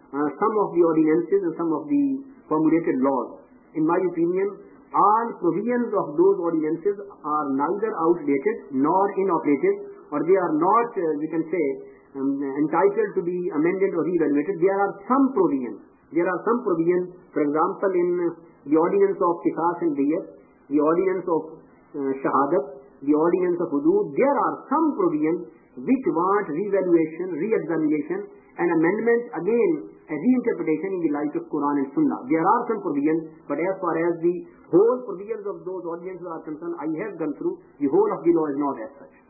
some of the ordinances and some of the formulated laws. In my opinion, all provisions of those ordinances are neither outdated nor inoperative, or they are not, we can say, entitled to be amended or re-evaluated. There are some provisions. For example, in the ordinance of qisas and diyat, the ordinance of shahadat, the ordinance of hudud, there are some provisions which want re-evaluation, re-examination, and amendment, again, a reinterpretation in the light of Quran and Sunnah. There are some provisions, but as far as the whole provisions of those ordinances are concerned, I have gone through, the whole of the law is not as such.